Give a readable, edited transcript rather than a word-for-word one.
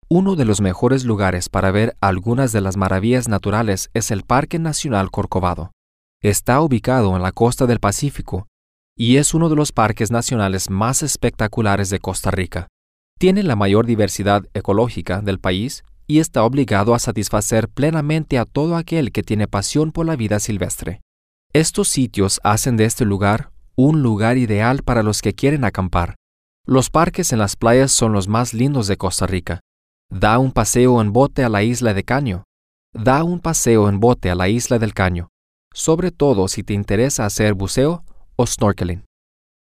Uno de los mejores lugares para ver algunas de las maravillas naturales es el Parque Nacional Corcovado. Está ubicado en la costa del Pacífico y es uno de los parques nacionales más espectaculares de Costa Rica. Tiene la mayor diversidad ecológica del país y está obligado a satisfacer plenamente a todo aquel que tiene pasión por la vida silvestre. Estos sitios hacen de este lugar un lugar ideal para los que quieren acampar. Los parques en las playas son los más lindos de Costa Rica. Da un paseo en bote a la isla de Caño. Da un paseo en bote a la isla del Caño, sobre todo si te interesa hacer buceo o snorkeling.